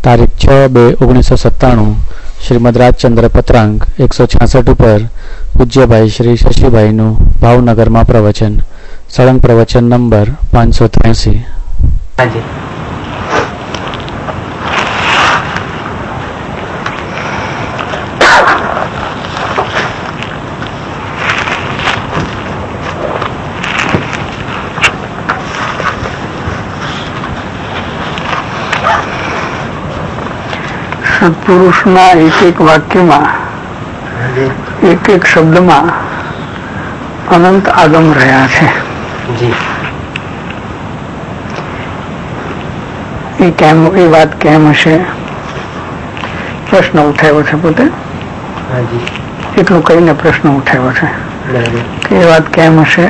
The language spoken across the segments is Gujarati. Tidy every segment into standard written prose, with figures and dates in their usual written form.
તારીખ 6/2/1997 શ્રીમદ રાજચંદ્ર પત્રાંક 166 ઉપર પૂજ્યભાઈ શ્રી શશીભાઈનું ભાવનગરમાં પ્રવચન. સળંગ પ્રવચન નંબર 583. સત્પુરુષના એક એક વાક્યમાં, એક એક શબ્દમાં અનંત આગમ રહ્યા છે. એ વાત કેમ હશે? પ્રશ્ન ઉઠાવ્યો છે પોતે, એટલું કહીને પ્રશ્ન ઉઠાવ્યો છે કે એ વાત કેમ હશે.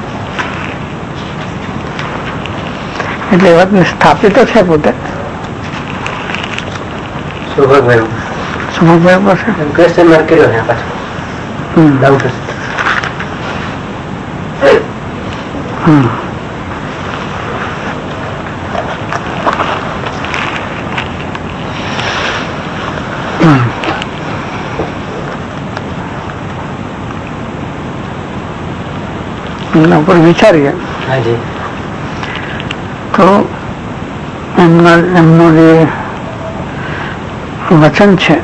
એટલે એ વાતને સ્થાપિત છે પોતે. સુભગભાઈ પાસે ક્વેશ્ચન માર્ક કર્યો છે પાછો. ડાઉટ હશે. એના ઉપર વિચારીએ તો એમનું જે વચન છે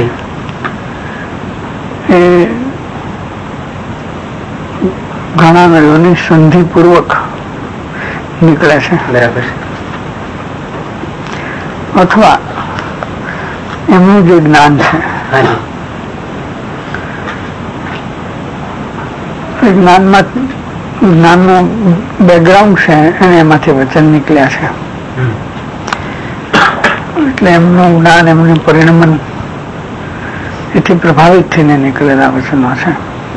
એ ઘણા નળીઓની સંધિપૂર્વક નીકળે છે. બરાબર. અથવા એમનું જે જ્ઞાન છે એ જ્ઞાનનું બેકગ્રાઉન્ડ છે અને એમાંથી વચન નીકળ્યા છે. એટલે એમનું જ્ઞાન, એમનું પરિણમન એથી પ્રભાવિત થઈને નીકળેલા વચનો છે.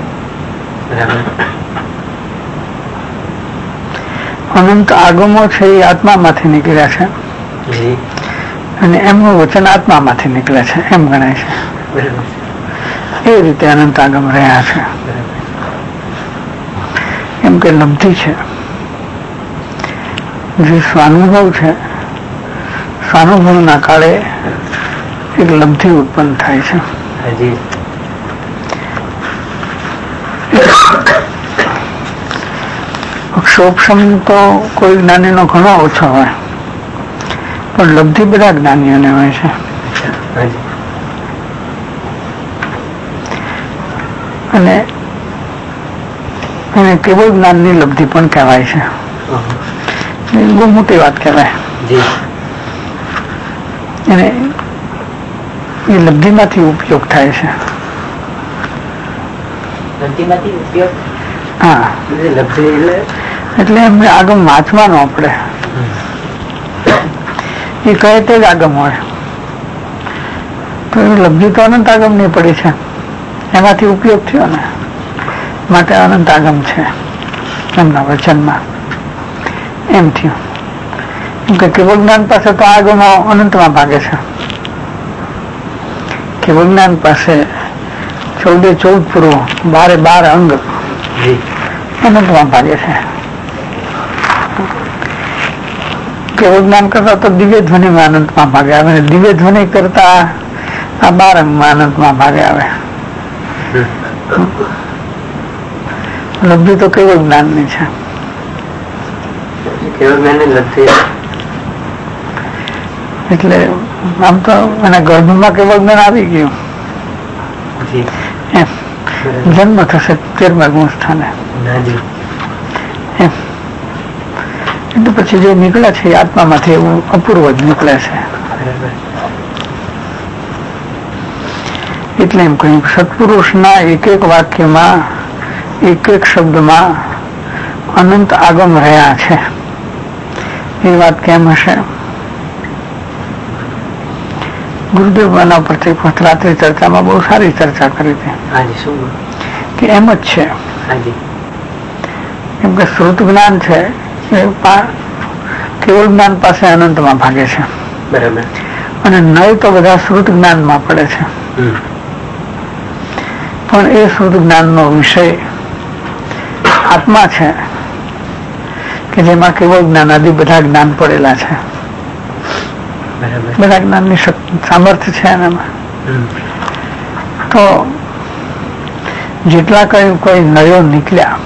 અનંત આગમો છે એ આત્મામાંથી નીકળ્યા છે અને એમનું વચન આત્મામાંથી નીકળે છે એમ ગણાય છે. એ રીતે અનંત આગમ રહ્યા છે. એમ કે લબ્ધિ છે, જે સ્વાનુભવ છે, સ્વાનુભવના કાળે એક લબ્ધિ ઉત્પન્ન થાય છે. અક્ષોક્ષમ તો કોઈ જ્ઞાનીનો ઘણો ઓછો હોય, પણ લબ્ધિ બધા જ્ઞાનીઓને હોય છે. અને એને કેવળ જ્ઞાનની લબ્ધિ પણ કહેવાય છે. બહુ મોટી વાત કહેવાય. અને એ લબ્ધિમાંથી ઉપયોગ થાય છે. હા, એટલે એમને આગમ વાંચવાનો આપણે એ કહે તે જ આગમ હોય તો એ લબ્ધિ તો અનંત આગમ ની પડી છે, એમાંથી ઉપયોગ થયો ને માટે અનંત આગમ છે એમના વચનમાં. એમ થયું કે કેવળ જ્ઞાન પાસે તો આગમો અનંતમાં ભાગે છે. કેવળ જ્ઞાન પાસે 14 પૂર્વ 12 અંગ અનંતમાં ભાગે છે. કેવળ જ્ઞાન કરતા તો દિવ્ય ધ્વનિમાં અનંતમાં ભાગે આવે, દિવ્ય ધ્વનિ કરતા આ 12 અંગમાં અનંતમાં ભાગે આવે. લબ્ધિ તો કેવળ જ્ઞાનની છે. એટલે આમ તો એના ગર્ભમાં કેવળ જ્ઞાન આવી ગયું. એમ જન્મ થશે 13મા ગુણ સ્થાને. એમ એટલે પછી જે નીકળે છે એ આત્મામાંથી એવું અપૂર્વ જ નીકળે છે. એટલે એમ કહ્યું સત્પુરુષના એક એક વાક્યમાં, એક એક શબ્દમાં અનંત આગમ રહ્યા છે. એ વાત કેમ હશે? ગુરુદેવ આના પરથી રાત્રિ ચર્ચામાં બહુ સારી ચર્ચા કરી હતી કે એમ જ છે. કેમ કે શ્રુત જ્ઞાન છે એ કેવળ જ્ઞાન પાસે અનંતમાં ભાગે છે. બરાબર. અને નય તો બધા શ્રુત જ્ઞાનમાં પડે છે. પણ એ શ્રુત જ્ઞાનનો વિષય આત્મા છે કે જેમાં કેવળ જ્ઞાન આદિ બધા જ્ઞાન પડેલા છે. બધા જ્ઞાનની સામર્થ્ય છે એનામાં. તો જેટલા કોઈ નયો નીકળ્યા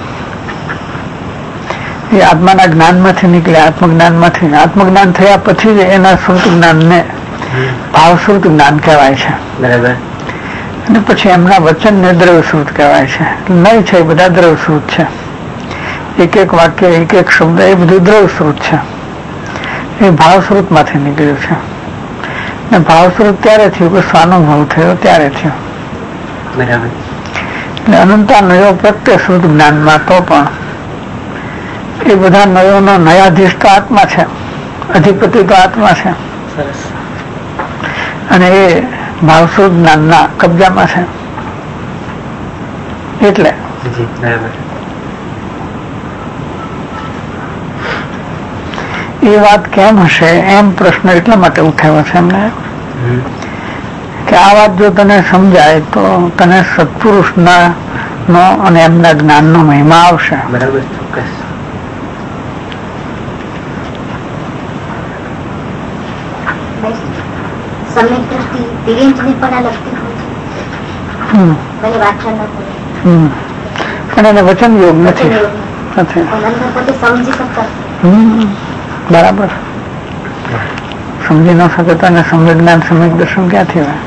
એ આત્માના જ્ઞાનમાંથી નીકળ્યા, આત્મજ્ઞાનમાંથી. આત્મજ્ઞાન થયા પછી જ એના શ્રુત જ્ઞાનને ભાવશ્રુત જ્ઞાન કહેવાય છે. બરાબર. અને પછી એમના વચનને દ્રવ્યશ્રુત કહેવાય છે. નહીં છે એ બધા દ્રવ્યશ્રુત છે. એક એક વાક્ય, એક એક શબ્દ એ બધું દ્રવ્યશ્રુત છે. એ ભાવશ્રુત માંથી નીકળ્યું છે. અને ભાવશ્રુત ત્યારે થયું કે સ્વાનુભવ થયો ત્યારે થયો. બરાબર. એટલે અનંતા નયો પ્રત્યે શ્રુત જ્ઞાનમાં તો પણ એ બધા નયોનો નયાધીશ તો આત્મા છે, અધિપતિ તો આત્મા છે. અને એ ભાવશ્રુત જ્ઞાનના કબજામાં છે. એટલે એ વાત કેમ હશે એમ પ્રશ્ન એટલા માટે ઉઠાવ્યો છે એમને કે આ વાત જો તને સમજાય તો તને સત્પુરુષના નો અને એમના જ્ઞાનનો મહિમા આવશે. બરાબર. ચોક્કસ. પણ એને વચન યોગ નથી. બરાબર. સમજી ન શકે તો એને સમ્યક જ્ઞાન સમ્યક દર્શન ક્યાંથી હોય?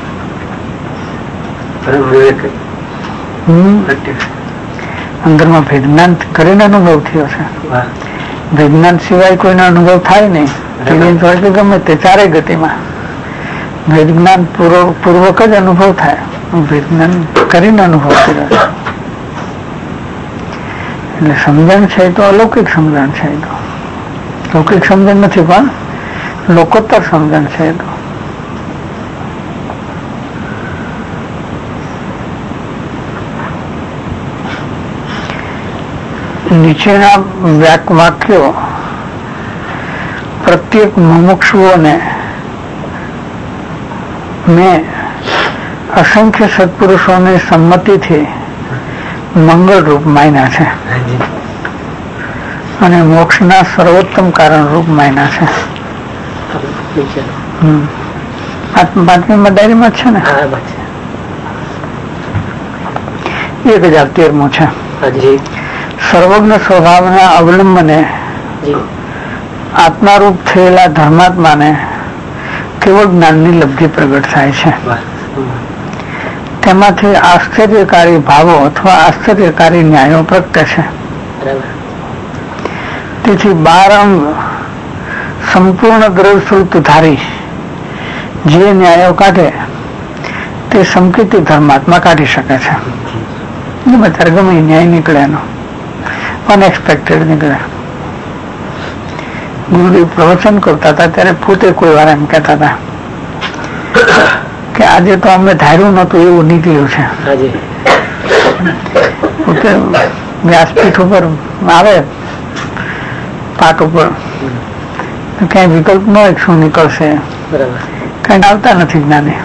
અંદરમાં ભેદજ્ઞાન કરીને અનુભવ થયો છે. ભેદજ્ઞાન સિવાય કોઈનો અનુભવ થાય નહીં. હોય કે ગમે તે ચારે ગતિમાં ભેદજ્ઞાન પૂર્વક જ અનુભવ થાય. ભેદજ્ઞાન કરીને અનુભવ કર્યો છે. એટલે સમજણ છે તો અલૌકિક સમજણ છે. તો લૌકિક સમજણ નથી પણ લોકોત્તર સમજણ છે. તો નીચેના વાક્યો પ્રત્યેક મુમુક્ષુઓને મેં અસંખ્ય સત્પુરુષોની સંમતિથી મંગળ રૂપ માન્યા છે અને મોક્ષના સર્વોત્તમ કારણ રૂપ માન્યા છે. પાંચમી ડાયરીમાં છે ને 1013 છે. સર્વજ્ઞ સ્વભાવના અવલંબને આત્મારૂપ થયેલા ધર્માત્માને કેવળ જ્ઞાનની લબ્ધિ પ્રગટ થાય છે. તેમાંથી આશ્ચર્યકારી ભાવો અથવા આશ્ચર્યકારી ન્યાયો પ્રગટે છે. તેથી 12 અંગ સંપૂર્ણ દ્રવ્યશ્રુત ધારી જે ન્યાયો કાઢે તે સંકેતી ધર્માત્મા કાઢી શકે છે. અત્યારે ગમે ન્યાય નીકળે એનો અનએક્સપેક્ટેડ નીકળે. ગુરુદેવ પ્રવચન કરતા હતા ત્યારે પોતે કોઈ વાર એમ કહેતા હતા કે આજે તો અમે ધાર્યું નતું એવું નીકળ્યું છે. પોતે વ્યાસપીઠ ઉપર આવે પાઠ ઉપર કઈ વિકલ્પ ન હોય શું નીકળશે, કઈ આવતા નથી જ્ઞાને.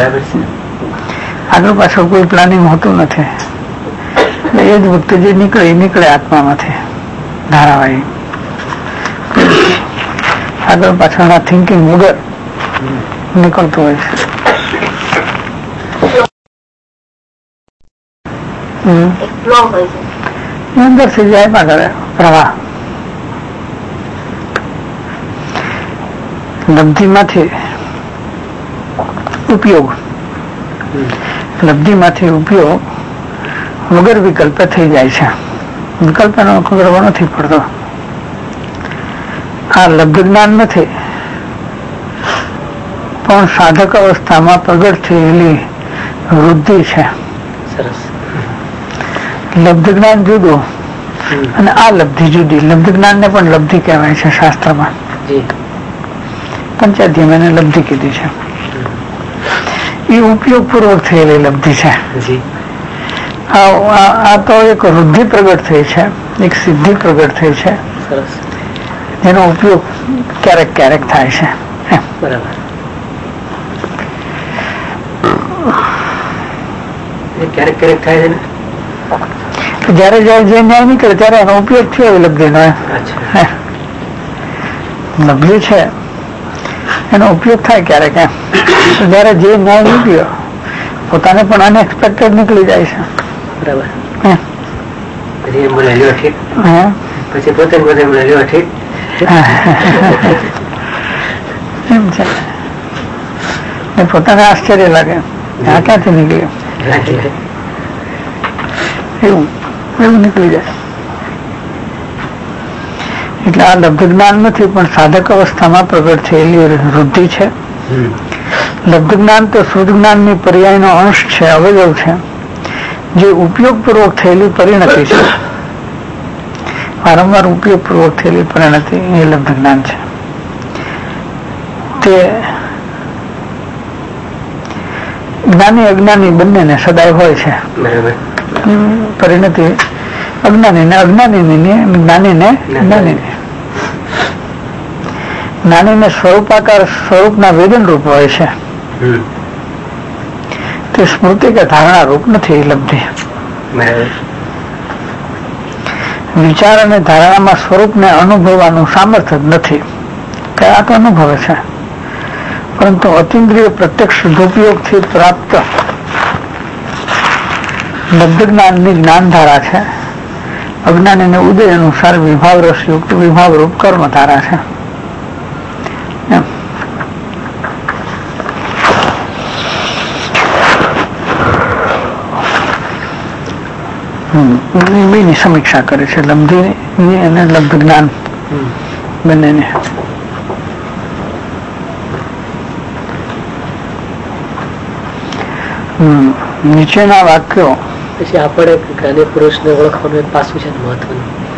આગળ પાછળ કોઈ પ્લાનિંગ હોતું નથી. એ જ વખતે જે નીકળે એ નીકળે આત્મામાંથી ધારાવાહી. આગળ પાછળના થિંકિંગ વગર નીકળતું હોય છે. અંદર થી જાય માં કરે પ્રવાહ. લબ્ધિમાંથી ઉપયોગ, લબ્ધિમાંથી ઉપયોગ વગર વિકલ્પે થઈ જાય છે. વિકલ્પ એનો કરવો નથી પડતો. આ લબ્ધ જ્ઞાન નથી પણ સાધક અવસ્થામાં પ્રગટ થયેલી વૃદ્ધિ છે. લબ્ધ જ્ઞાન જુદું અને આ લબ્ધિ જુદી. લબ્ધ જ્ઞાન ને પણ લબ્ધિ કહેવાય છે શાસ્ત્રમાં. પંચાધ્યમ એને લબ્ધિ કીધી છે. એ ઉપયોગ પૂર્વક થયેલી લબ્ધિ છે. આ તો એક વૃદ્ધિ પ્રગટ થઈ છે, એક સિદ્ધિ પ્રગટ થઈ છે જેનો ઉપયોગ ક્યારેક ક્યારેક થાય છે. ક્યારેક ક્યારેક થાય છે જયારે જયારે જે ન્યાય નીકળે ત્યારે એનો ઉપયોગ થયો લબ્ધિ નો. લબ્ધિ છે એનો ઉપયોગ થાય ક્યારેક એમ. જયારે જે ન્યાય નીકળ્યો પોતાને પણ અનએક્સપેક્ટેડ નીકળી જાય છે. બરાબર. હે? પછી બોલે લ્યો ઠીક, હે? પછી પોતે બોલે લ્યો ઠીક. એમ છે. પોતાને આશ્ચર્ય લાગે આ ક્યાંથી નીકળ્યું, એવું એવું નીકળી જાય. એટલે આ લબ્ધ જ્ઞાન નથી પણ સાધક અવસ્થામાં પ્રગટ થયેલી વૃદ્ધિ છે. લબ્ધ જ્ઞાન તો શુદ્ધ જ્ઞાનની પર્યાયનો અંશ છે, અવયવ છે, જે ઉપયોગપૂર્વક થયેલી પરિણતિ છે. વારંવાર ઉપયોગપૂર્વક થયેલી પરિણતિ એ લબ્ધ જ્ઞાન છે. તે જ્ઞાની અજ્ઞાની બંનેને સદાય હોય છે. પરિણતિ અજ્ઞાની ને અજ્ઞાની જ્ઞાની ને જ્ઞાની જ્ઞાની ને સ્વરૂપાકાર સ્વરૂપના વેદન રૂપ હોય છે. તે સ્મૃતિ કે ધારણા રૂપ નથી. લબ્ધિ વિચાર અને ધારણામાં સ્વરૂપને અનુભવવાનું સામર્થ્ય જ નથી. કે આ તો અનુભવે છે, પરંતુ અતિન્દ્રિય પ્રત્યક્ષ શુદ્ધોપયોગથી પ્રાપ્ત લબ્ધ જ્ઞાનની જ્ઞાનધારા છે. અજ્ઞાનીને ઉદય અનુસાર વિભાવ રસયુક્ત વિભાવ રૂપ કર્મ ધારા છે. બેની સમીક્ષા કરે છે, લબ્ધિની અને લબ્ધ જ્ઞાન બંનેને. નીચેના વાક્યો પછી આપણે જ્ઞાની પુરુષને ઓળખવાનું એક પાસું છે મહત્વનું.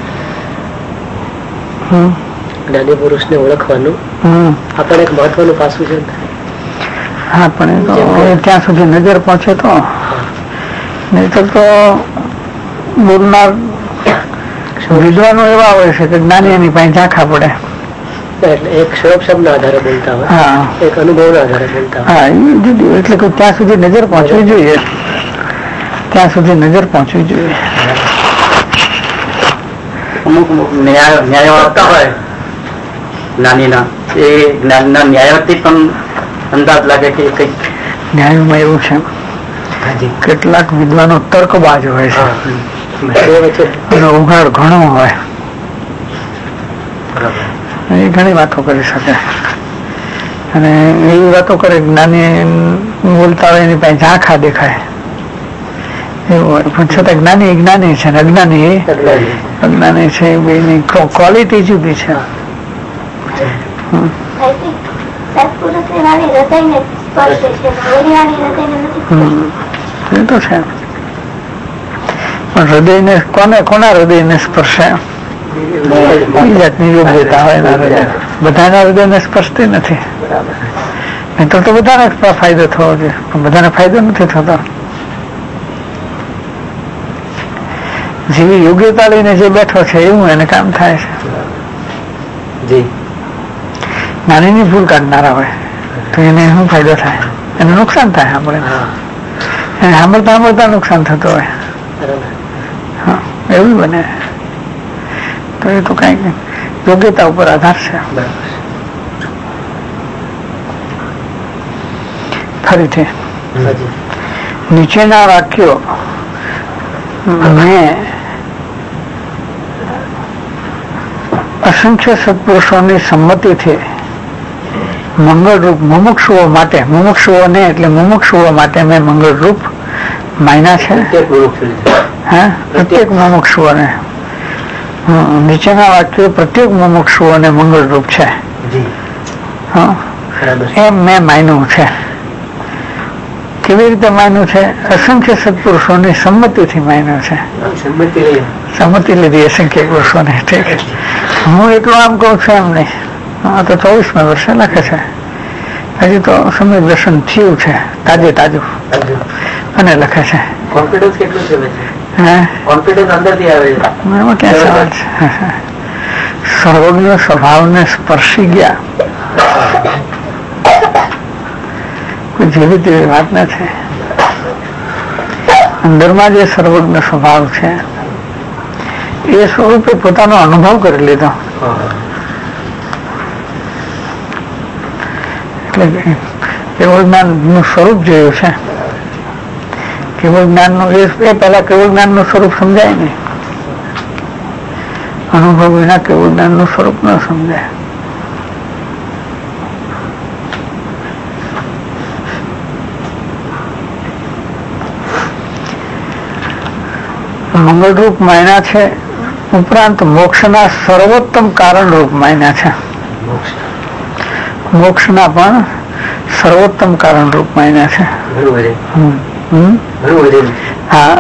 જ્ઞાની પુરુષને ઓળખવાનું આપણે એક મહત્વનું પાસું છે. હા, પણ ત્યાં સુધી નજર પહોંચે તો નહીતર તો બોલનાર વિદ્વાનો એવા હોય છે કે જ્ઞાની એની પાસે ઝાંખા પડે. એટલે એક શ્લોક શબ્દના આધારે બોલતા હોય, એક અનુભવના આધારે બોલતા હોય. હા, એ જુદું. એટલે કે ત્યાં સુધી નજર પહોંચવી જોઈએ, ત્યાં સુધી નજર પહોંચવી જોઈએ. અમુક ન્યાય આપતા હોય જ્ઞાનીના, એ જ્ઞાનના ન્યાયથી પણ અંદાજ લાગે કે કઈક ન્યાયમાં એવું છે, કેટલાક વિદ્વાનો તર્કબાજ હોય છે અને ઉઘાડ ઘણો હોય. એ ઘણી વાતો કરી શકે અને એવી વાતો કરે જ્ઞાની બોલતા હોય એની પાસે ઝાંખા દેખાય એવું હોય. પણ છતાં જ્ઞાની જ્ઞાની છે ને અજ્ઞાની અજ્ઞાની છે. બેની ક્વોલિટી જુદી છે. એ તો છે, પણ હૃદયને કોના હૃદયને સ્પર્શે જાતની યોગ્યતા હોય. બધાના હૃદયને સ્પર્શતી નથી. નહીં તો બધાને ફાયદો થવો જોઈએ, પણ બધાને ફાયદો નથી થતો. જેવી યોગ્યતા લઈને જે બેઠો છે એવું એને કામ થાય છે. નાનીની ભૂલ કાઢનારા હોય તો એને શું ફાયદો થાય? એને નુકસાન થાય. સાંભળે એને સાંભળતા સાંભળતા નુકસાન થતું હોય. હા, એવું બને. તો એ તો કઈક યોગ્યતા ઉપર આધાર છે. ફરીથી નીચેના વાક્યો મેં અસંખ્ય સત્પુરુષોની સંમતિથી મંગળરૂપ મુમુક્ષુઓ માટે, મુમુક્ષુઓને એટલે મુમુક્ષુઓ માટે મેં મંગળરૂપ માયના છે. હા, પ્રત્યેક મુમુક્ષુઓને. નીચેના વાક્યો પ્રત્યેક મુમુક્ષુઓને મંગળરૂપ છે. એમ મેં માન્યું છે. કેવી રીતે માન્યું છે? અસંખ્ય સત્પુરુષોની સંમતિથી માન્યું છે. સંમતિ લીધી અસંખ્ય પુરુષોને. ઠીક, હું એટલું આમ કહું છું એમ નહીં. આ તો 24મા વર્ષે લખે છે. હજી તો સમય દર્શન થયું છે, તાજે તાજું, અને લખે છે. કોન્ફિડન્સ કેટલું છે? કોન્ફિડન્સ અંદરથી આવે છે. એમાં ક્યાં સવાલ છે? સર્વજ્ઞ સ્વભાવને સ્પર્શી ગયા કોઈ જેવી તેવી વાત નથી. અંદરમાં જે સર્વજ્ઞ સ્વભાવ છે એ સ્વરૂપે પોતાનો અનુભવ કરી લીધો. એટલે કેવળ જ્ઞાન નું સ્વરૂપ જોયું છે. કેવળ જ્ઞાન નું એ પહેલા કેવળ જ્ઞાન નું સ્વરૂપ સમજાય નહીં. અનુભવ વિના કેવળ જ્ઞાન નું સ્વરૂપ ન સમજાય. મંગળરૂપ માયના છે, ઉપરાંત મોક્ષના સર્વોત્તમ કારણ રૂપ માયના છે. મોક્ષના પણ સર્વોત્તમ કારણ રૂપ માયના છે. હા,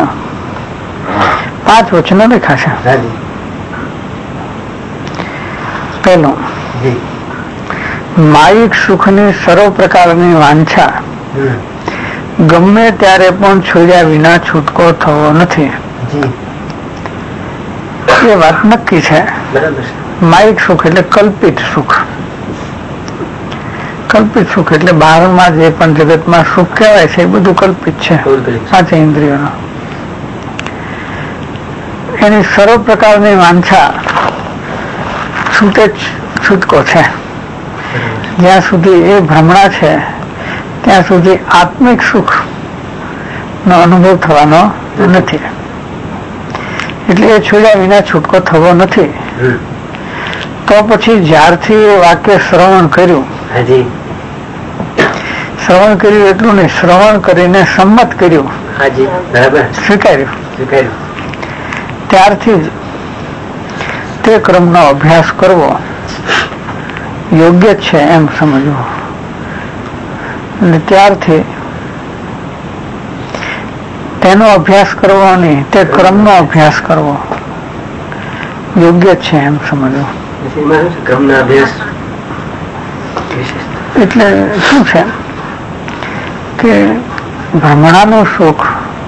5 વચનો દેખાશે. પહેલું, માયિક સુખની સર્વ પ્રકારની વાંછા ગમે ત્યારે પણ છોડ્યા વિના છૂટકો થવો નથી. એ વાત નક્કી છે. માયિક સુખ એટલે કલ્પિત સુખ. કલ્પિત સુખ એટલે બહારમાં જે પણ જગતમાં સુખ કહેવાય છે એ બધું કલ્પિત છે, પાંચ ઇન્દ્રિયોનો. એની સર્વ પ્રકારની વાંછા છૂટે છૂટકો છે. જ્યાં સુધી એ ભ્રમણા છે ત્યાં સુધી આત્મિક સુખ નો અનુભવ થવાનો નથી. એટલે એ છોડ્યા વિના છૂટકો થવો નથી. તો પછી જ્યારથી એ વાક્ય શ્રવણ કર્યું, શ્રવણ કર્યું એટલું નહીં, શ્રવણ કરીને સંમત કર્યું, સ્વીકાર્યું, ત્યારથી જ તે ક્રમનો અભ્યાસ કરવો યોગ્ય છે એમ સમજવું. અને ત્યારથી તેનો અભ્યાસ કરવો નહીં, તે ક્રમનો અભ્યાસ કરવો યોગ્ય છે એમ સમજવું. એટલે શું છે કે ભ્રમણાનું સુખ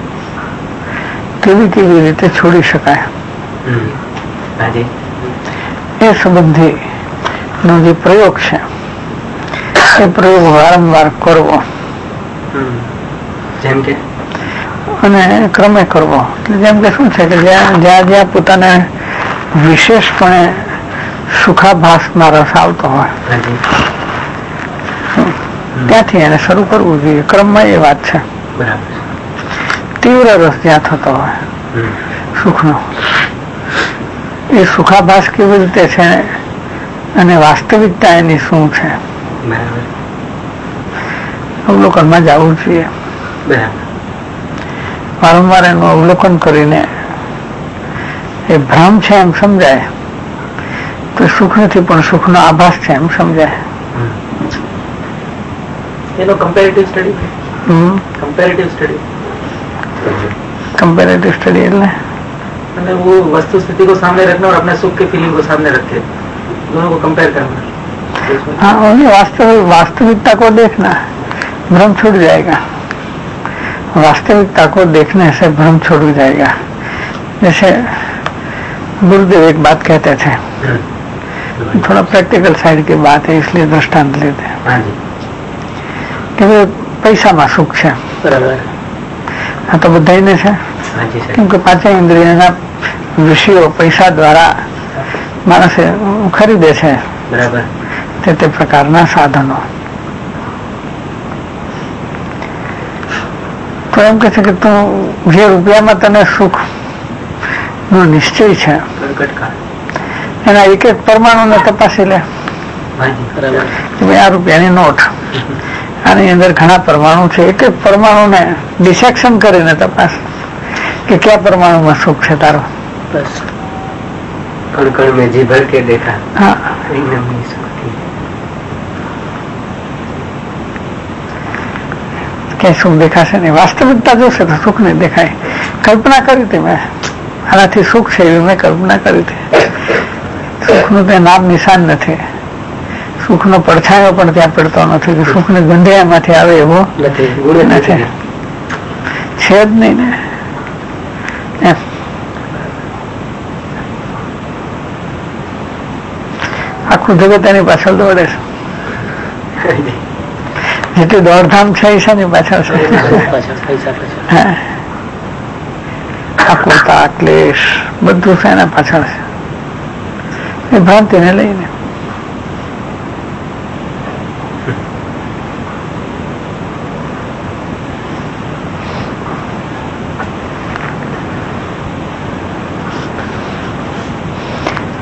કેવી કેવી રીતે છોડી શકાય એ સંબંધી નો જે પ્રયોગ છે એ પ્રયોગ વારંવાર કરવો અને ક્રમે કરવો. જેમ કે શું છે કે જ્યાં જ્યાં પોતાને વિશેષપણે સુખાભાસમાં રસ આવતો હોય ત્યાંથી એને શરૂ કરવું જોઈએ. ક્રમમાં એ વાત છે. તીવ્ર રસ જ્યાં થતો હોય સુખનો, એ સુખાભાસ કેવી રીતે છે અને વાસ્તવિકતા એની શું છે અવલોકનમાં જવું જોઈએ. વારંવાર એનું અવલોકન કરીને એ ભ્રમ છે એમ સમજાય તો સુખ નથી પણ સુખનો આભાસ છે એમ સમજાય. એનો કમ્પેરેટિવ સ્ટડી. कंपैरेटिव स्टडी मतलब वो वस्तु स्थिति को सामने रखना और अपने सुख के फीलिंग को सामने रख के दोनों को कंपेयर करना. हाँ, वास्तविकता को देखना, भ्रम छूट जाएगा. वास्तविकता को देखने से भ्रम छूट जाएगा. जैसे गुरुदेव एक बात कहते थे, थोड़ा प्रैक्टिकल साइड की बात है इसलिए दृष्टांत लेते हैं कि पैसा में सुख है. આ તો બધાને છે કેમ કે પાંચે ઇન્દ્રિયના વિષયો પૈસા દ્વારા માણસે ખરીદે છે તે પ્રકારના સાધનો. તો એમ કે છે કે તું જે રૂપિયામાં તને સુખ નો નિશ્ચય છે એના એક એક પરમાણુને તપાસી લે. આ રૂપિયાની નોટ, આની અંદર ઘણા પરમાણુ છે, એક એક પરમાણુને ડિસેક્શન કરીને તપાસ કે કયા પરમાણુમાં સુખ છે તારો. બસ કણ કણ મેં જી ભર કે દેખા. હા, ક્યાંય સુખ દેખાશે નહીં. વાસ્તવિકતા જોશે તો સુખ નહીં દેખાય. કલ્પના કરી હતી મેં, આનાથી સુખ છે એવી મેં કલ્પના કરી હતી. સુખનું તે નામ નિશાન નથી, સુખનો પડછાયો પણ ત્યાં પડતો નથી, કે સુખની ગંધ એમાંથી આવે એવો નથી, છે જ નહીં ને. આખું જગત એની પાછળ દોડે છે. જેટલી દોડધામ છે એ શેની પાછળ છે? આકુરતા, ક્લેશ બધું છે એના પાછળ છે, એ ભ્રાંતિને લઈને.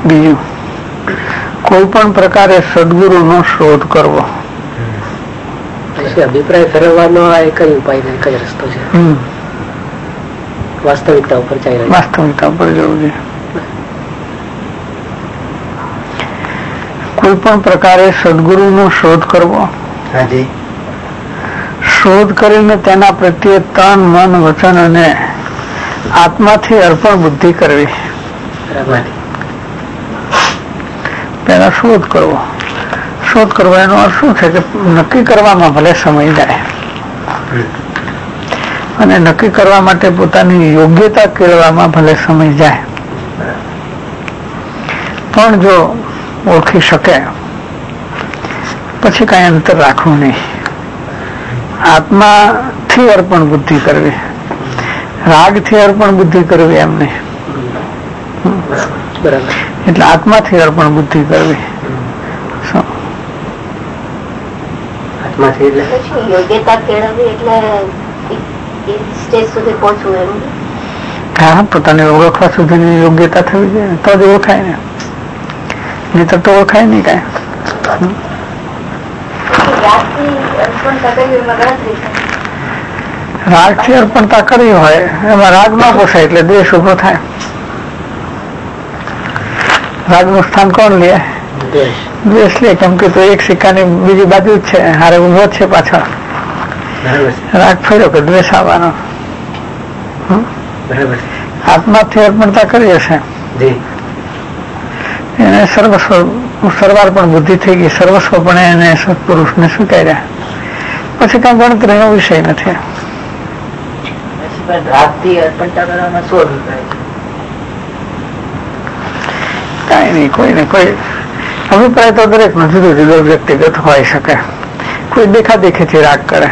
બીજું, કોઈ પણ પ્રકારે સદગુરુનો શોધ કરવો. અભિપ્રાય ફેરવવાનો આ એક જ ઉપાય, એક જ રસ્તો છે. વાસ્તવિકતા ઉપર ચાલી, વાસ્તવિકતા ઉપર જવું છે. કોઈ પણ પ્રકારે સદગુરુનો શોધ કરવો. શોધ કરીને તેના પ્રત્યે તન, મન, વચન અને આત્માથી અર્પણ બુદ્ધિ કરવી. પેલા શોધ કરવો. શોધ કરવા એનો અર્થ શું છે કે નક્કી કરવામાં ભલે સમય જાય અને નક્કી કરવા માટે પોતાની યોગ્યતા કેળવામાં ભલે સમય જાય, પણ જો ઓળખી શકે પછી કઈ અંતર રાખવું નહીં. આત્માથી અર્પણ બુદ્ધિ કરવી, રાગથી અર્પણ બુદ્ધિ કરવી એમ નહીં. એટલે આત્માથી અર્પણ બુદ્ધિ કરવી. હા, પોતાને ઓળખવા સુધીની યોગ્યતા થવી જોઈએ, તો જ ઓળખાય ને, નહીં તો ઓળખાય નહીં કઈ. રાગ થી અર્પણતા કરવી હોય એમાં રાગ ન પોસાય એટલે દ્વેષ ઉભો થાય. રાગ નું સ્થાન કોણ લે? દ્વેષ લે, કેમ કે તો એક સિક્કાની બીજી બાજુ જ છે, હારે ઉભો જ છે પાછળ. રાગ ફર્યો કે દ્વેષ આવવાનો. આત્માથી અર્પણતા કરી હશે એને સર્વસ્વ સર્વાર્પણ બુદ્ધિ થઈ ગઈ, સર્વસ્વ પણ એને સત્પુરુષને સ્વીકાર્યા, પછી કઈ ગણતરીનો વિષય નથી. કઈ નઈ, કોઈને કોઈ અભિપ્રાય તો દરેક નો જુદો જુદો વ્યક્તિગત હોય શકે. કોઈ દેખા દેખીથી રાગ કરે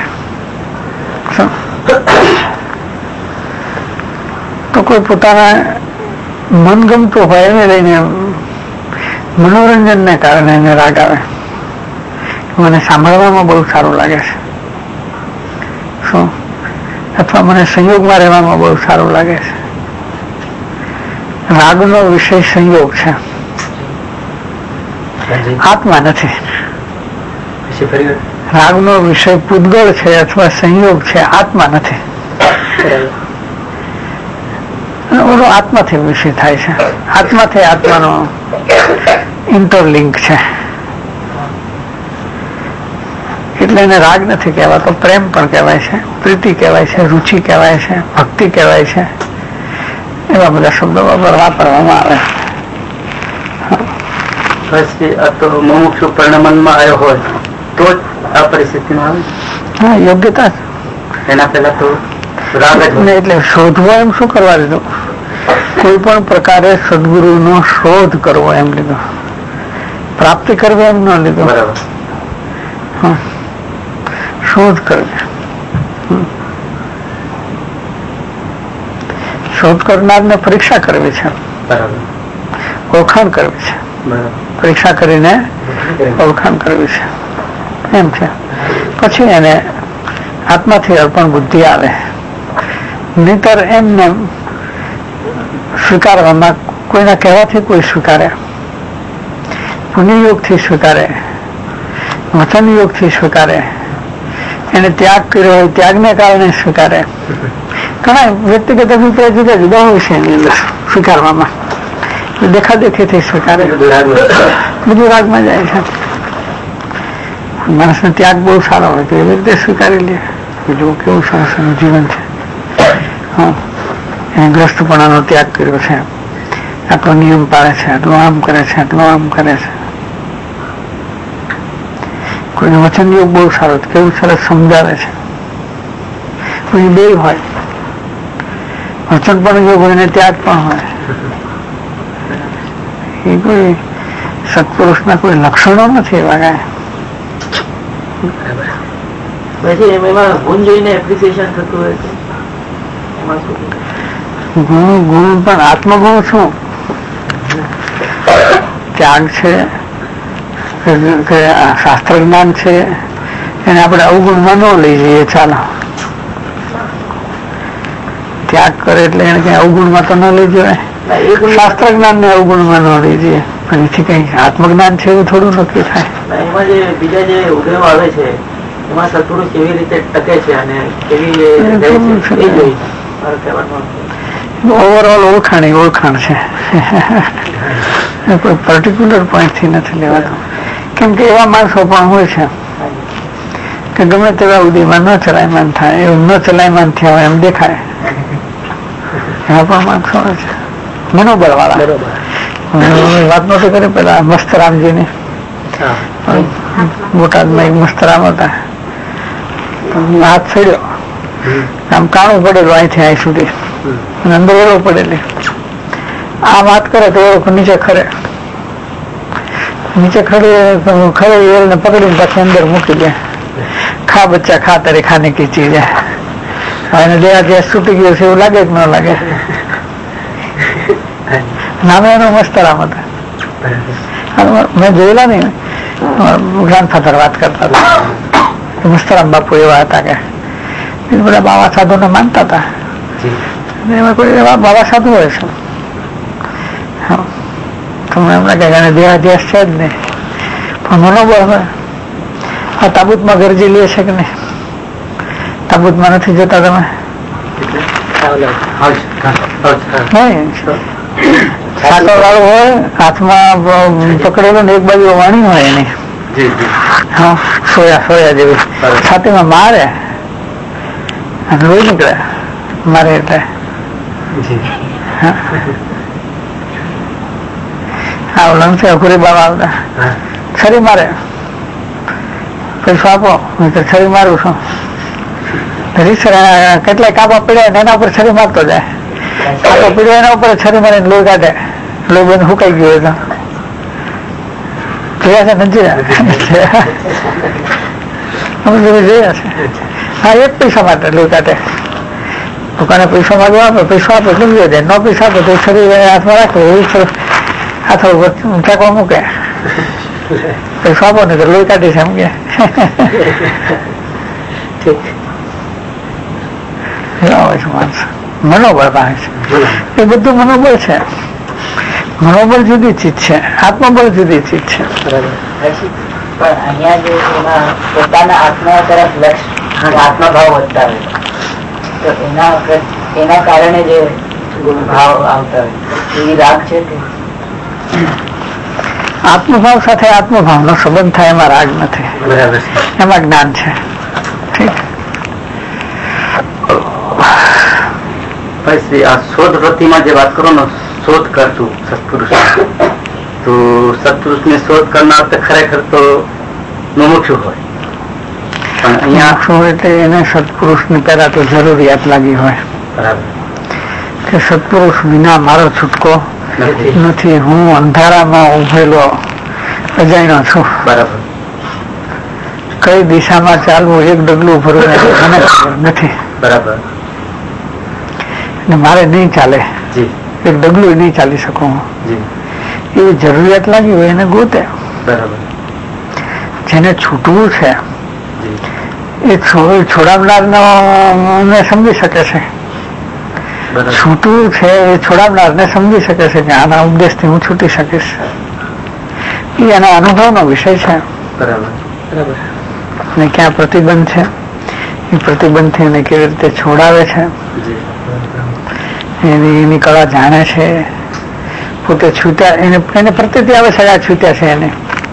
તો કોઈ પોતાના મનગમતું હોય એને લઈને મનોરંજન ને કારણે એને રાગ આવે. મને સાંભળવામાં બહુ સારું લાગે છે, શું, અથવા મને સંયોગમાં રહેવામાં બહુ સારું લાગે છે. રાગનો વિષય સંયોગ છે, આત્મા નથી. રાગનો વિષય પૂતગળ છે અથવા સંયોગ છે, આત્મા નથી. ઓલો આત્માથી વિષય થાય છે, આત્માથી આત્માનો ઇન્ટરલિંક છે, એટલે એને રાગ નથી કહેવાતો, પ્રેમ પણ કહેવાય છે, પ્રીતિ કહેવાય છે, રુચિ કહેવાય છે, ભક્તિ કહેવાય છે. એવા બધા શબ્દો વાપરવામાં આવે. મુમુક્ષુ પરિણમનમાં આવ્યો હોય તો જ આ પરિસ્થિતિમાં આવે. હા, યોગ્યતા એના પહેલા તો રાગ જ એટલે શોધવો એમ શું કરવા લીધું? કોઈ પણ પ્રકારે સદગુરુનો શોધ કરવો એમ લીધો, પ્રાપ્તિ કરવી એમ ન લીધો. બરાબર. શોધ કરવી. શોધ કરનારને પરીક્ષા કરવી છે, ઓળખાણ કરવી છે. પરીક્ષા કરીને ઓળખાણ કરવી છે એમ છે. પછી એને આત્માથી અર્પણ બુદ્ધિ આવે. નહીતર એમને સ્વીકારવામાં કોઈના કહેવાથી કોઈ સ્વીકારે, પુણ્યયોગથી સ્વીકારે, વચનયોગથી સ્વીકારે, એને ત્યાગ કર્યો હોય ત્યાગને કારણે સ્વીકારે. ઘણા વ્યક્તિગત અભિપ્રાય જુદા જુદા હોય છે એની અંદર સ્વીકારવામાં. દેખાદેખીથી સ્વીકારે, બધું રાગમાં જાય છે. માણસનો ત્યાગ બહુ સારો હોય તો એવી રીતે સ્વીકારી લે, બીજું કેવું સરસ એનું જીવન છે. એને ગ્રસ્તપણાનો ત્યાગ કર્યો છે, આટલો નિયમ પાળે છે, આટલો આમ કરે છે, આટલો આમ કરે છે. કોઈનો વચન યોગ બહુ સારો, કેવું સરસ સમજાવે છે. કોઈ બે હોય, વચન પણ યોગ હોય ને ત્યાગ પણ હોય. એ કોઈ સત્પુરુષના કોઈ લક્ષણો નથી એવા કાંઈ. ગુણ પણ આત્મગુણ શું? ત્યાગ છે, શાસ્ત્ર જ્ઞાન છે, એને આપણે અવગુણમાં ન લઈ જઈએ. ચાલો, ત્યાગ કરે એટલે એને કઈ અવગુણમાં તો ન લઈ જવાય. શાસ્ત્ર જ્ઞાન ને અવગુણ માં ન લઈ જઈએ, પણ એથી કઈ આત્મજ્ઞાન છે એવું થોડું નક્કી થાય. એમાં જે બીજા જે ઉદયો આવે છે એમાં સત્પુરુષ કેવી રીતે ટકે છે અને કેવી ઓવરઓલ ઓળખાણ છે, કોઈ પર્ટિક્યુલર પોઈન્ટ થી નથી લેવાતું. કેમ કે એવા માણસો પણ હોય છે કે ગમે તેવા ઉદયમાં ન ચલાયમાન થાય, એવું ન ચલાયમાન થયા હોય એમ દેખાય, એવા પણ માણસો હોય છે મનોબળ વાળા. વાત નહોતી કરી પેલા મસ્તરામજી ની, બોટાદમાં એક મસ્તરામ હતા, હાથ છેડ્યો, આમ કાણું પડેલું અહીંથી અહીં સુધી, અંદર ઓળો પડેલી, આ વાત કરે તો નીચે ખરે એલ ને પકડીને પાછી અંદર મૂકી દે. ખા બચ્ચા ખા, તારી ખાને કી ચીજ એને દેવા ગેસ છૂટી ગયો છે એવું લાગે કે ન લાગે. નામે એનો મસ્તરામ હતા, મેં જોયેલા નહીં, ગ્રાન્ડફાધર વાત કરતા હતા. મસ્તરામ બાપુ એવા હતા કે બધા બાબા સાધુ ને માનતા હતા, એમાં કોઈ એવા બાબા સાધુ હોય છે તમને એમ લાગે કે દેહાધ્યાસ છે જ નહીં, પણ મનોબળ હોય. આ તાબૂતમાં ગરજી લે છે કે નહીં? તાબૂતમાં નથી જતા તમે? સાકર વાળું હોય, હાથમાં પકડેલો ને એક બાજુ વાણી હોય એની, હા સોયા જેવી, છાતીમાં મારે લોહી નીકળે, મારે એટલે હા ઓલમ છે અઘુરી બાબા આવતા, છરી મારે, પૈસા આપો છરી મારું છું. કેટલાય કાપા પીડ્યા એના ઉપર છરી મારતો જાય, કાપા પીડ્યા એના ઉપર છરી મારીને લોહી કાઢે, લોહી બંધ સુકાઈ ગયું તો જોયા છે નથી જોયા છે. હા એક પૈસા માટે લોહી કાઢે, દુકાને પૈસા માંગવા આપે, પૈસા આપે એટલે જાય, ન પૈસા આપે તો છરી હાથમાં રાખે, હાથ ઉપર ટેકો મૂકે, પૈસા આપો ને તો લોહી કાઢી છે એમ કે. મનોબળ પાસે છે, એ બધું મનોબળ છે. મનોબળ જુદી ચીજ છે, આત્મબળ જુદી ચીજ છે. પણ અહીંયા જે એમાં પોતાના આત્મા તરફ લક્ષ આત્મભાવ વધતા હોય તો એના કારણે જે ભાવ આવતા હોય એ રાગ છે કે આત્મભાવ સાથે આત્મભાવનો સંબંધ થાય એમાં રાગ નથી, એમાં જ્ઞાન છે. ઠીક. આ શોધ વૃત્તિમાં જે વાત કરો ને, શોધ કરતું સત્પુરુષ, તો સત્પુરુષ ની શોધ કરનાર તો ખરેખર તો મુમુક્ષુ હોય, પણ અહીંયા એટલે એને સત્પુરુષ ની પેલા તો જરૂરિયાત લાગી હોય કે સત્પુરુષ વિના મારો છૂટકો નથી, હું અંધારામાં ઉભેલો અજાણ્યો છું. બરાબર. કઈ દિશામાં ચાલવું, એક ડગલું ભરવું મને ખબર નથી. બરાબર. મારે નહીં ચાલે, એક ડગલું નહીં ચાલી શકું, એવી જરૂરિયાત લાગી હોય એને ગોતે. બરાબર. જેને છૂટવું છે એ છોડાવનાર ને સમજી શકે છે, છૂટવું છે એ છોડાવનાર ને સમજી શકે છે કે આના ઉપદેશ થી હું છૂટી શકીશ, એ એના અનુભવનો વિષય છે. બરાબર. ને ક્યાં પ્રતિબંધ છે, એ પ્રતિબંધ થી એને કેવી રીતે છોડાવે છે, એની કળા જાણે છે, પોતે છૂટ્યા એને પ્રતિતિ આવે છે આ છૂટ્યા છે એને.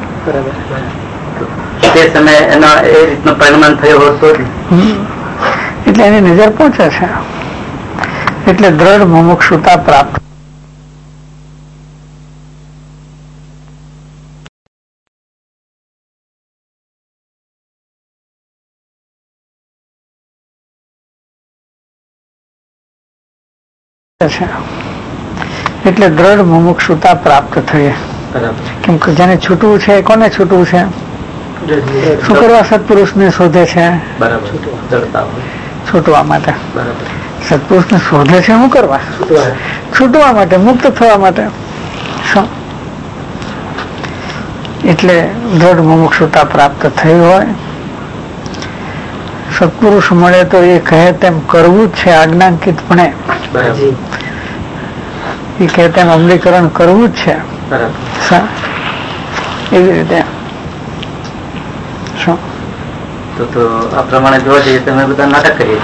તે સમયે એના એ રીતનો પરિણામ થયો હતો એટલે એની નજર પહોંચે છે, એટલે દ્રઢ મુમુક્ષુતા પ્રાપ્ત. એટલે દ્રઢ મુમુક્ષુતા પ્રાપ્ત થઈ. કેમ કે જેને છૂટવું છે, કોને છૂટવું છે, શું કરવા સત્પુરુષ ને શોધે છે? છૂટવા માટે. સત્પુરુષ ને શોધે છે શું કરવા? છૂટવા માટે, મુક્ત થવા માટે. એટલે દ્રઢ મુમુક્ષુતા પ્રાપ્ત થઈ હોય, સત્પુરુષ મળે તો એ કહે તેમ કરવું જ છે આજ્ઞાંકિતપણે. એ કે તેમ અમલીકરણ કરવું જ છે. એવી રીતે શું તો આ પ્રમાણે જોવા જઈએ તમે બધા નાટક કરીએ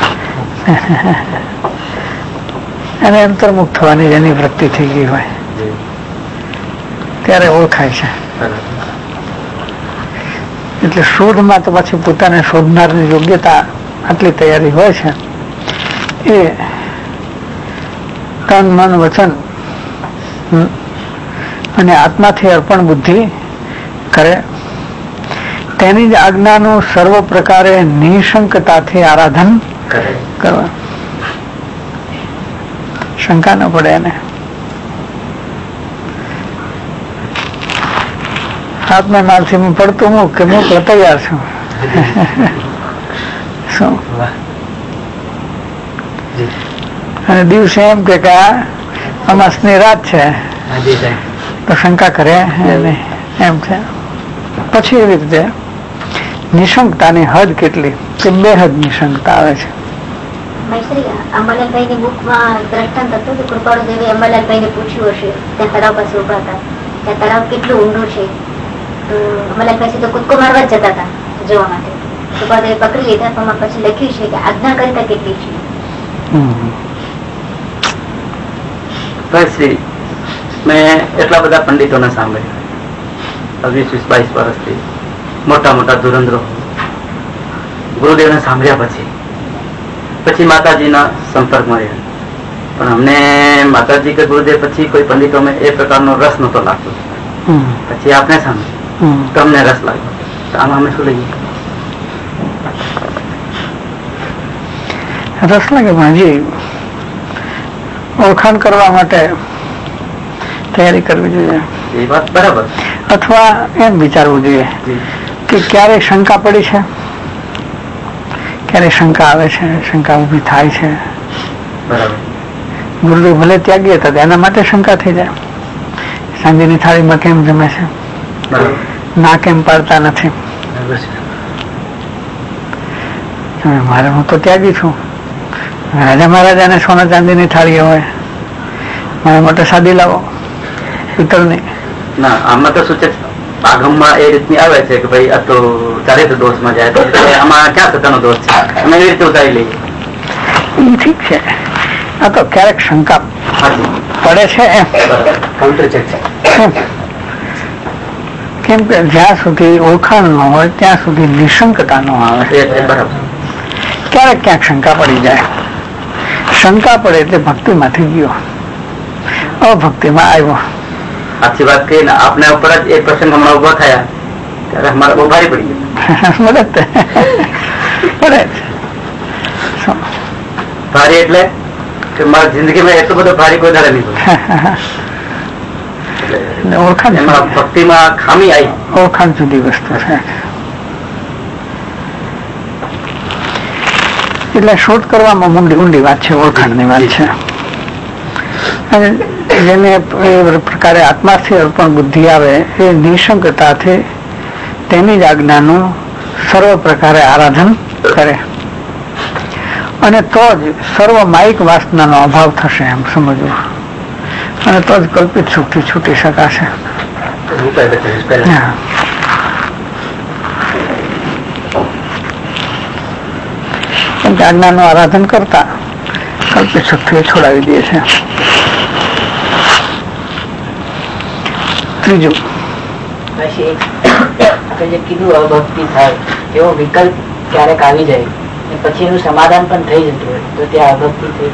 અને અંતર્મુખ થવાની જેની વૃત્તિ થઈ ગઈ હોય ત્યારે ઓળખાય છે. એટલે શોધમાં તો પછી પોતાને શોધનારની યોગ્યતા આટલી તૈયારી હોય છે. એ તન મન વચન અને આત્માથી અર્પણ બુદ્ધિ કરે, તેની જ આજ્ઞાનું સર્વ પ્રકારે નિશંકતાથી આરાધન કરવા. શંકા ન પડે એને. હાથમાં મારથી હું પડતું મૂક કે મૂક તૈયાર છું. શું અને દિવસે એમ કે અમાસની રાત છે તો શંકા કરે એમ છે. પછી એવી રીતે નિશંકતાની હદ કેટલી કે બેહદ નિશંકતા આવે છે. અંબાલાલભાઈ ની બુકમાં દ્રષ્ટાંત હતું કે કૃપાળુદેવી અંબાલાલભાઈ ને પૂછ્યું હશે ત્યાં તળાવ પાસે ઉભા હતા, ત્યાં તળાવ કેટલું ઊંડું છે. તો અંબાલાલભાઈ સીધો કૂદકો મારવા જ જતા હતા જોવા માટે. કૃપાળુદેવી પકડી લીધા પણ પછી લખ્યું છે કે આજ્ઞા કરતા કેટલી છે. મેં એટલા બધા પંડિતોને સાંભળ્યા 20-22 વર્ષથી, મોટા મોટા ધુરંધરો ગુરુદેવને સાંભળ્યા પછી માતાજીના સંપર્કમાં રહ્યા. પણ અમને માતાજી કે ગુરુદેવ પછી કોઈ પંડિતોને એ પ્રકારનો રસ નતો લાગતો. પછી આપણે સાંભળ્યું તો અમને રસ લાગ્યો. તો આમાં અમે શું લઈએ? રસ લાગે પણ હજી ઓળખાણ કરવા માટે તૈયારી કરવી જોઈએ. એ વાત બરાબર. અથવા એમ વિચારવું જોઈએ કે ક્યારે શંકા પડી છે, ક્યારે શંકા આવે છે, શંકા ઉભી થાય છે. બરાબર. ગુરુદેવ ભલે ત્યાગી હતા એના માટે શંકા થઈ જાય. સાંજની થાળીમાં કેમ જમે છે, ના કેમ પાડતા નથી. મારે હું તો ત્યાગી છું, રાજા મહારાજાને સોના ચાંદીની થાળી હોય, મારા માટે સાદી લાવો પિત્તળની. ના, આમાં તો શું છે, આગમમાં એ રીતની આવે છે કે ભાઈ આ તો ચારે દોષમાં જાય તો આમાં ક્યાં સત્તાનો દોષ છે, અમે એવી રીતે ઉતારી લઈએ. એ ઠીક છે. આ તો ક્યારેક શંકા પડે છે કેમ કે જ્યાં સુધી ઓળખાણ ન હોય ત્યાં સુધી નિશંકતા ન આવે. ક્યારેક ક્યાંક શંકા પડી જાય. શંકા પડે એટલે ભક્તિમાંથી ગયો, અભક્તિમાં આવ્યો. આખી વાત કહી ને આપના ઉપર જ એક પ્રસંગ હમણાં ઉભા થયા ત્યારે અમારે બહુ ભારી પડી ગયું. પડે ભારી એટલે કે મારી જિંદગીમાં એટલું બધું ભારી કોઈ ધારે નહીં. ઓળખાણ એમાં ભક્તિમાં ખામી આવી. ઓળખાણ જુદી વસ્તુ છે. એટલે શોધ કરવામાં ઊંડી વાત છે, ઓળખાણની વાત છે. અને જેને એ પ્રકારે આત્માથી અર્પણ બુદ્ધિ આવે એ નિશંકતાથી તેની જ આજ્ઞાનું સર્વ પ્રકારે આરાધન કરે અને તો જ સર્વ માયિક વાસનાનો અભાવ થશે એમ સમજવું, અને તો જ કલ્પિત સુખથી છૂટી શકાશે. કેમ કે આજ્ઞાનું આરાધન કરતા કલ્પિત સુખથી છોડાવી દે છે. ત્રીજું જે કીધું અભક્તિ થાય એવો વિકલ્પ ક્યારેક આવી જાય પછી એનું સમાધાન પણ થઈ જતું હોય તો ત્યાં અભક્તિ થઈ.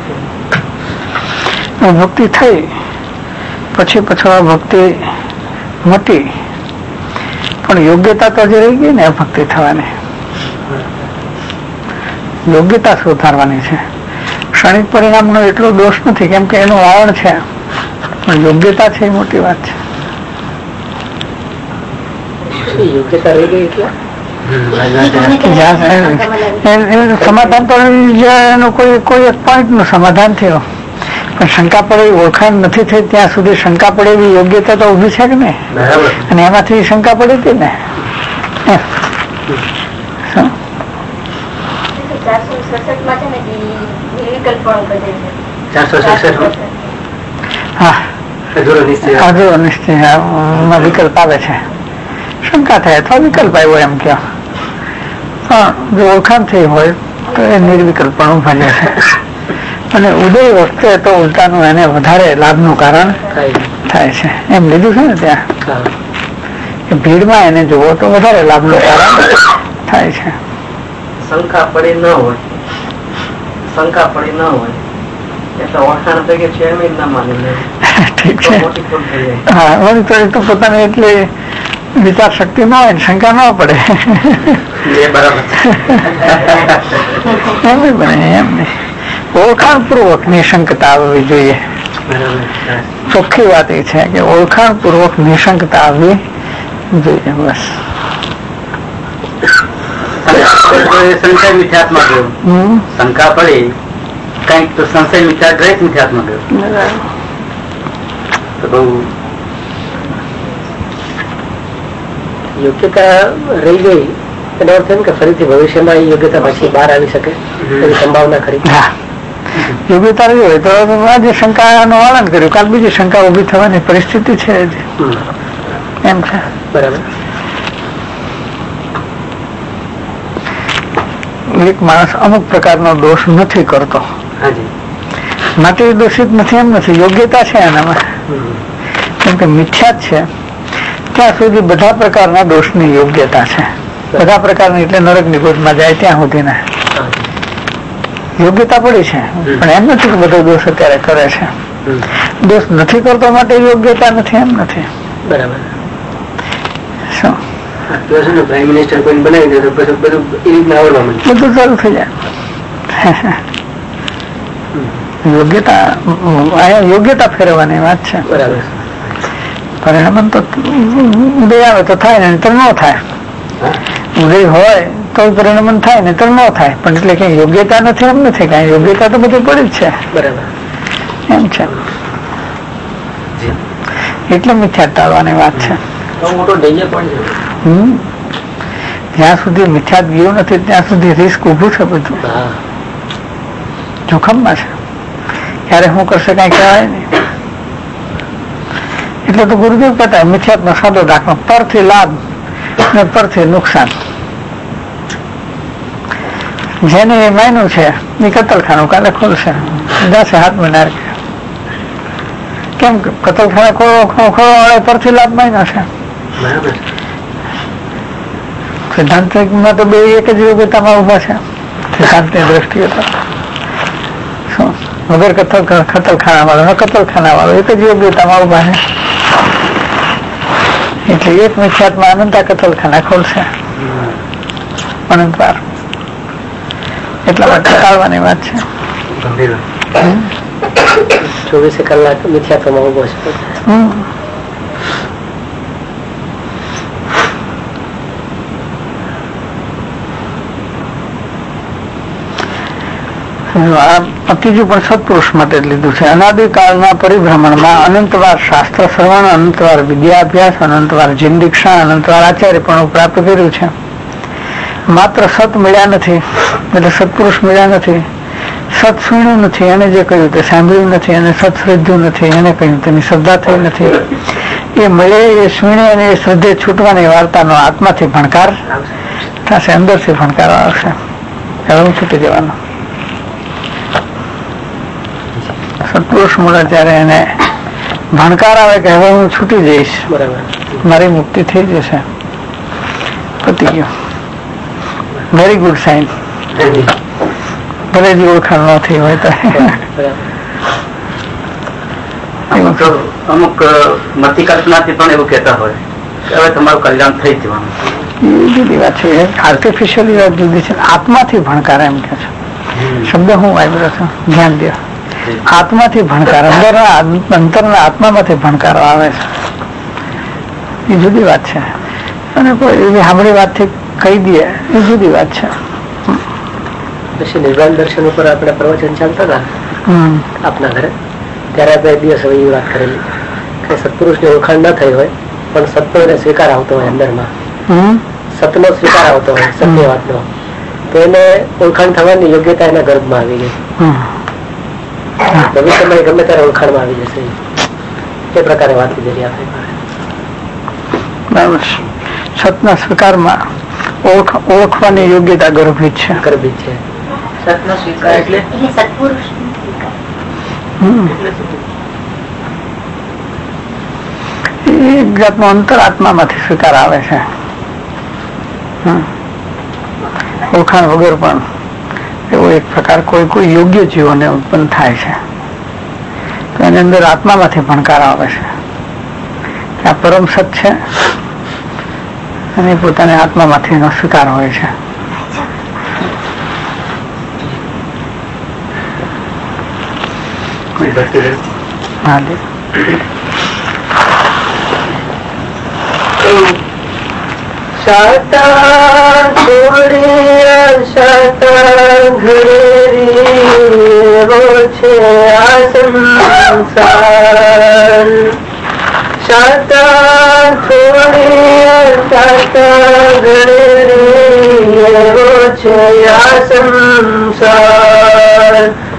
ભક્તિ થઈ પછી ભક્તિ મટી પણ યોગ્યતા તો હજી રહી ગઈ ને અભક્તિ થવાની. યોગ્યતા સુધારવાની છે. ક્ષણિક પરિણામનો એટલો દોષ નથી કેમ કે એનું આવરણ છે, પણ યોગ્યતા છે એ મોટી વાત છે. સમાધાન તો એનું કોઈ એક પોઈન્ટ નું સમાધાન થયું પણ શંકા પડે ઓળખાણ નથી થઈ ત્યાં સુધી શંકા પડે એવી યોગ્યતા તો ઉભી છે કે નહીં, અને એમાંથી શંકા પડી હતી ને. હા અધૂરો નિશ્ચય. અધૂરો નિશ્ચય વિકલ્પ આવે છે, શંકા થાય અથવા વિકલ્પ આવ્યો એમ કયો. પણ જો ઓળખાણ થઈ હોય તો એ નિર્વિકલ્પ પણ ભજે છે. અને ઉદય વખતે તો ઉલટાનું એને વધારે લાભનું કારણ થાય છે એમ લીધું છે ને ત્યાં. ભીડમાં એને જુઓ તો વધારે લાભનું કારણ થાય છે. શંકા પડી ન હોય, શંકા પડી ન હોય એટલે ઓળખાણ તરીકે છે એમ ના માની. ઠીક છે. હા, વળી તો પોતાની એટલી વિચાર શક્તિ ન હોય, શંકા ન પડે. એમ બને એમ નહીં. ઓળખાણ પૂર્વક નિશંકતા આવવી જોઈએ. ચોખ્ખી વાત એ છે કે ઓળખાણ પૂર્વક નિશંકતા આવવી જોઈએ. બસ સંશય મિથ્યાત્મા ગયો, શંકા પડી કઈક તો સંશય મિથ્યા ગ્રહિત મિથ્યાત્મા ગયો તો બહુ યોગ્યતા રહી ગઈ એનો અર્થ એમ કે ફરીથી ભવિષ્યમાં એ યોગ્યતા પાછી બહાર આવી શકે એવી સંભાવના ખરી. હા, યોગ્યતા રહી હોય તો આજે શંકાનું વર્ણન કર્યું, કાલ બીજી શંકા ઉભી થવાની પરિસ્થિતિ છે એમ છે. બરાબર. એક માણસ અમુક પ્રકારનો દોષ નથી કરતો માટે દોષિત નથી એમ નથી, યોગ્યતા છે એનામાં. કેમ કે મિથ્યા છે ત્યાં સુધી બધા પ્રકારના દોષની યોગ્યતા છે. બધા પ્રકારની એટલે નરકની ગોદમાં જાય ત્યાં સુધી યોગ્યતા પડી છે. પણ એમ નથી કે બધો દોષ અત્યારે કરે છે. દોષ નથી કરતો માટે યોગ્યતા નથી એમ નથી. બરાબર. શું પ્રાઇમ મિનિસ્ટર કોઈ બનાવી દે તો બધું એ રીતના આવડવા માંડે, બધું ચાલુ થઈ જાય. યોગ્યતા ફેરવવાની વાત છે. બરાબર. પરિણામ તો ઉદય આવે તો થાય ને નહીતર ન થાય. ઉદય હોય તો પરિણામ થાય ને તો ન થાય. પણ એટલે કઈ યોગ્યતા નથી એમ નથી, કઈ યોગ્યતા તો બધી પડી જ છે. બરાબર. એમ છે. એટલે મિથ્યા ટાળવાની વાત છે. મોટો ડેન્જર પણ છે. જ્યાં સુધી મિથ્યાત ગયું નથી ત્યાં સુધી રિસ્ક ઉભું છે, બધું જોખમમાં છે. ક્યારે શું કરશે કઈ કહેવાય નહીં. એટલે તો ગુરુદેવ કહેતા મિથ્યાત નો સાદો દાખલો, પરથી લાભ ને પરથી નુકસાન. જેને એ માન્યું છે એ કતલખાનું કાલે ખોલશે, જશે હાથ મનાર. કેમ કતલખાને ખોલવા પરથી લાભ માન્યો છે. સિદ્ધાંતિકમાં તો બે એક જ યોગ્યતામાં ઉભા છે. સિદ્ધાંતની દ્રષ્ટિએ તો વગર કતલખાના વાળો કતલખાના વાળો એક જ યોગ્યતામાં ઉભા છે. એટલે એક મિથ્યાત્મા અનંતા કતલખાના ખોલશે અનંતવાર. એટલા માટે ટાળવાની વાત છે. 24 કલાક મિથ્યાત્વમાં ઉભો છે. ત્રીજું પણ સત્પુરુષ માટે લીધું છે. અનાદિકાળના પરિભ્રમણમાં અનંતવાર શાસ્ત્ર શ્રવણ, અનંતવાર વિદ્યાભ્યાસ, અનંતવાર જીન દીક્ષા, અનંતવાર આચાર્ય પણ પ્રાપ્ત કર્યું છે. માત્ર સત મળ્યા નથી એટલે સત્પુરુષ મળ્યા નથી. સત સુણ્યું નથી એને જે કહ્યું તે સાંભળ્યું નથી, એને સત શ્રદ્ધ્યું નથી એને કહ્યું તેની શ્રદ્ધા થઈ નથી. એ મળે એ સુણે અને એ શ્રદ્ધે છૂટવાની વાર્તાનો આત્માથી ભણકાર થશે, અંદરથી ભણકાર આવશે. હવે છૂટી જવાનો સત્પુરુષ મળે ત્યારે એને ભણકાર આવે કે હવે હું છૂટી જઈશ, મારી મુક્તિ થઈ જશે, પતી ગયું. Very good sign. ભલે જ ઓળખાણ ન થઈ હોય તો. અમુક મતિ કલ્પનાથી પણ એવું કહેતા હોય કે હવે તમારું કલ્યાણ થઈ જવાનું. એ જુદી વાત છે. આર્ટિફિશિયલી વાત જુદી છે. આત્માથી ભણકાર એમ કે છે શબ્દ. હું વાપર્યો છું, ધ્યાન દો. આત્માથી ભણકાર, અંતરના આત્મામાંથી ભણકારો આવે છે. એ જુદી વાત છે. અને કોઈ એવી સાંભળી વાતથી કહી દે એ જુદી વાત છે. પછી નિર્વાણ દર્શન ઉપર આપણે પ્રવચન ચાલતા હતા આપના ઘરે, ત્યારે આપણે દિવસ હવે એ વાત કરેલી કે સત્પુરુષની ઓળખાણ ન થઈ હોય પણ સત્યને સ્વીકાર આવતો હોય, અંદરમાં સતનો સ્વીકાર આવતો હોય, સત્ય વાતનો, તો એને ઓળખાણ થવાની યોગ્યતા એના ગર્ભમાં આવી ગઈ. ભવિષ્યમાં ગમે ત્યારે ઓળખાણમાં આવી જશે. એ પ્રકારે વાત લીધેલી આપણે. બરાબર. સતના સ્વીકારમાં ઓળખવાની યોગ્યતા ગર્ભિત છે. ગર્ભિત છે. સતનો સ્વીકાર એટલે સત્પુરુષ એક જાતનો અંતરાત્મામાંથી સ્વીકાર આવે છે. ઓળખાણ વગર પણ એવો એક પ્રકાર કોઈ યોગ્ય જીવોને ઉત્પન્ન થાય છે. તો એની અંદર આત્મામાંથી ભણકાર આવે છે કે આ પરમ સત છે અને પોતાની આત્મામાંથી એનો સ્વીકાર હોય છે. શાતા છોડી શાતા ઘરે છે આ સંસાર. શાતા છોડી શાતા ઘરે છે આ સંસાર.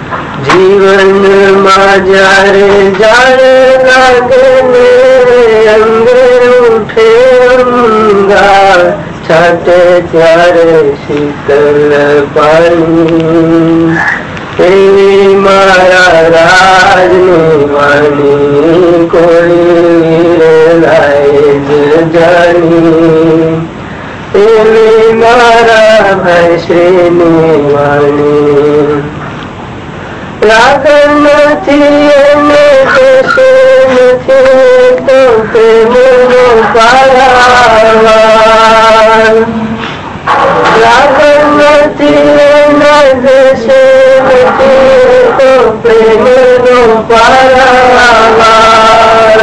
જીવનમાં જ્યારે જાણે લાગે ને અંગે ઉઠે અંગાર. છાટે ત્યારે શીતળ પાણી એવી મારા રાજની વાણી કોઈ લાય જ જાણી. એવી મારા ભાઈ શ્રીની વાણી. લાગણ નથી એને દેશે નથી તો પ્રેમનો પારાવાર. લાગણ નથી એના દેશે નથી તો પ્રેમનો પારાવાર.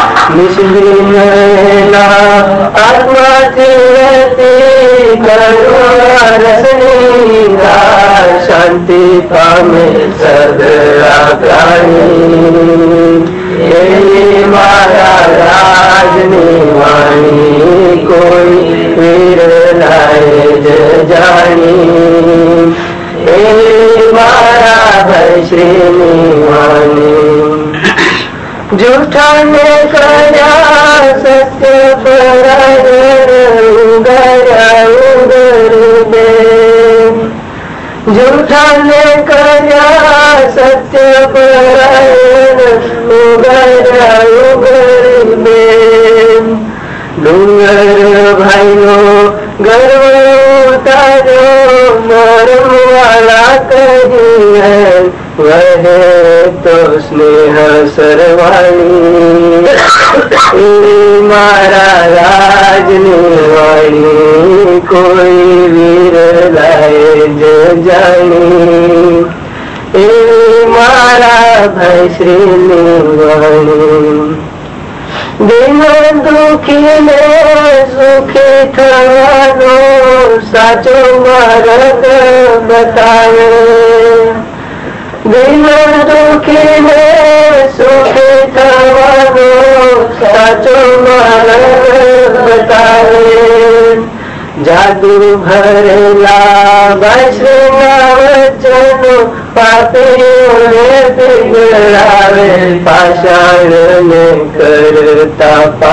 નિષ્ઠિના આત્માથી હતી કરુણા રસની ધાર. શાંતિ પામે સદા પ્રાણી એવી મારા રાજની વાણી કોઈ વિરલાય જ જાણી. એવી મારા ભાઈ શ્રીની વાણી. જૂઠાને કર્યા સત્ય પરાયણ ઉગર દે. જૂઠાને કર્યા સત્ય પરાયણ ઉગર દે. ડુંગર ભાઈનો ગર્વ ઉતાર્યો મરમ વાળા કહીએ વહે તો સ્નેહ સરવાણી. મારા રાજની વાણી કોઈ વિરલાય જ જાણી. એ મારા ભાઈ શ્રીની વાણી. દિન દુખીને સુખી થવાનો સાચો માર્ગ બતાવે. દિન દુખીને સુખી થવાનો સાચો માર્ગ બતાવે. જાદુ ભરેલા વૈષ્ણવ વચનો પાપીઓને પીગળાવે. પાષાણને કરતા